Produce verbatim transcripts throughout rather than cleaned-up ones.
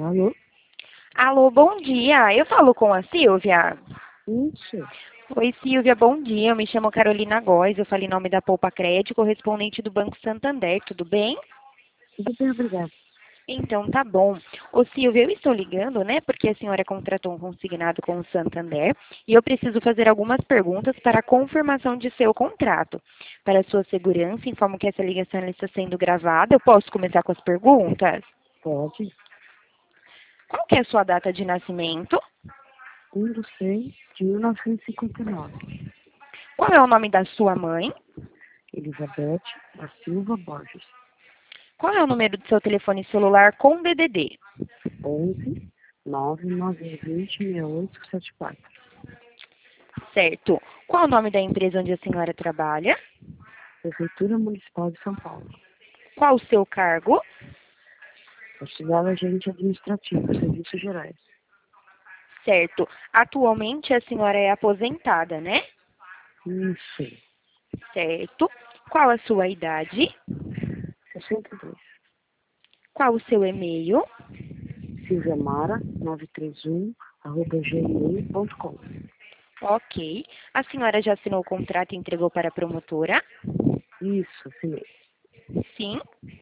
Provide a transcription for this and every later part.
Alô? Alô, bom dia. Eu falo com a Silvia. Isso. Oi, Silvia, bom dia. Eu me chamo Carolina Góes. Eu falo em nome da Poupa Crédito, correspondente do Banco Santander. Tudo bem? Tudo bem, obrigada. Então, tá bom. Ô, Silvia, eu estou ligando, né, porque a senhora contratou um consignado com o Santander e eu preciso fazer algumas perguntas para a confirmação de seu contrato. Para sua segurança, informo que essa ligação está sendo gravada. Eu posso começar com as perguntas? Pode. Qual que é a sua data de nascimento? um do seis de mil novecentos e cinquenta e nove. Qual é o nome da sua mãe? Elizabeth da Silva Borges. Qual é o número do seu telefone celular com D D D? onze nove nove dois zero seis oito sete quatro. Certo. Qual é o nome da empresa onde a senhora trabalha? Prefeitura Municipal de São Paulo. Qual o seu cargo? Auxiliar agente administrativo, serviços gerais. Certo. Atualmente a senhora é aposentada, né? Isso. Certo. Qual a sua idade? sessenta e dois. Qual o seu e-mail? silviamara nove três um arroba gmail ponto com. Ok. A senhora já assinou o contrato e entregou para a promotora? Isso, assinei. Sim.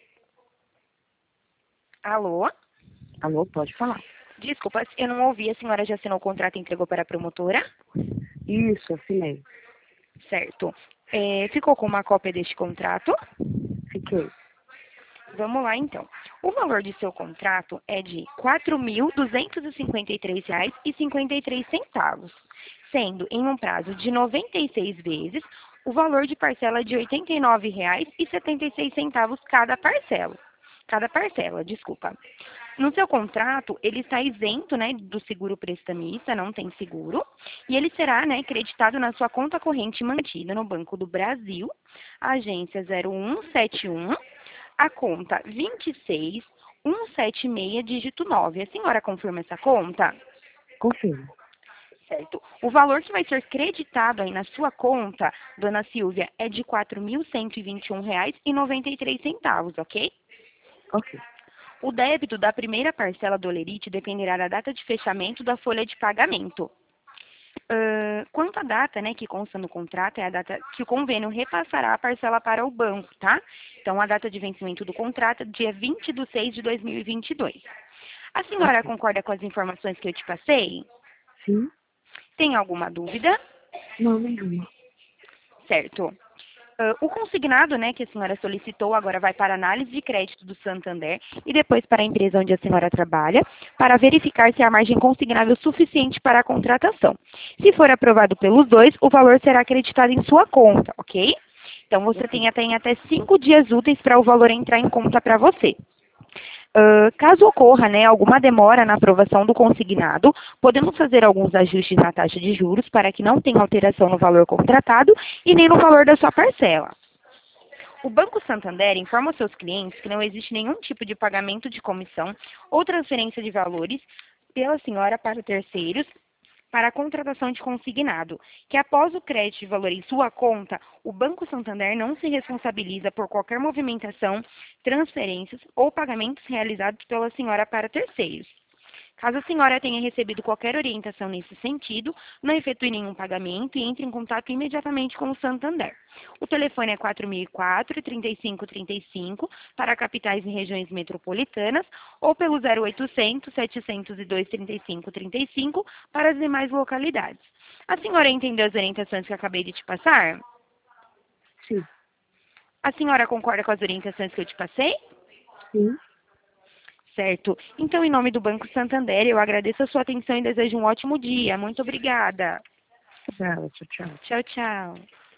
Alô? Alô, pode falar. Desculpa, eu não ouvi. A senhora já assinou o contrato e entregou para a promotora? Isso, assinei. Certo. É, ficou com uma cópia deste contrato? Fiquei. Vamos lá, então. O valor de seu contrato é de quatro mil duzentos e cinquenta e três reais e cinquenta e três centavos, sendo em um prazo de noventa e seis vezes o valor de parcela de oitenta e nove reais e setenta e seis centavos cada parcela. Cada parcela, desculpa. No seu contrato, ele está isento, né, do seguro prestamista, não tem seguro, e ele será, né, creditado na sua conta corrente mantida no Banco do Brasil, agência zero um sete um, a conta vinte e seis mil cento e setenta e seis, dígito nove. A senhora confirma essa conta? Confirmo. Certo. O valor que vai ser creditado aí na sua conta, dona Silvia, é de quatro mil cento e vinte e um reais e noventa e três centavos, ok? Ok. O débito da primeira parcela do Olerite dependerá da data de fechamento da folha de pagamento. Uh, quanto à data, né, que consta no contrato, é a data que o convênio repassará a parcela para o banco, tá? Então, a data de vencimento do contrato é dia vinte de seis de dois mil e vinte e dois. A senhora Ok. concorda com as informações que eu te passei? Sim? Tem alguma dúvida? Não, nenhuma. Certo. Uh, o consignado, né, que a senhora solicitou agora vai para a análise de crédito do Santander e depois para a empresa onde a senhora trabalha, para verificar se a margem consignável é suficiente para a contratação. Se for aprovado pelos dois, o valor será acreditado em sua conta, ok? Então, você tem até, em até cinco dias úteis para o valor entrar em conta para você. Uh, caso ocorra, né, alguma demora na aprovação do consignado, podemos fazer alguns ajustes na taxa de juros para que não tenha alteração no valor contratado e nem no valor da sua parcela. O Banco Santander informa aos seus clientes que não existe nenhum tipo de pagamento de comissão ou transferência de valores pela senhora para terceiros para a contratação de consignado, que após o crédito de valor em sua conta, o Banco Santander não se responsabiliza por qualquer movimentação, transferências ou pagamentos realizados pela senhora para terceiros. Caso a senhora tenha recebido qualquer orientação nesse sentido, não efetue nenhum pagamento e entre em contato imediatamente com o Santander. O telefone é quatro mil e quatro, trinta e cinco trinta e cinco para capitais e regiões metropolitanas ou pelo zero oitocentos, setecentos e dois, trinta e cinco trinta e cinco para as demais localidades. A senhora entendeu as orientações que eu acabei de te passar? Sim. A senhora concorda com as orientações que eu te passei? Sim. Certo. Então, em nome do Banco Santander, eu agradeço a sua atenção e desejo um ótimo dia. Muito obrigada. Obrigada. Tchau, tchau. Tchau, tchau.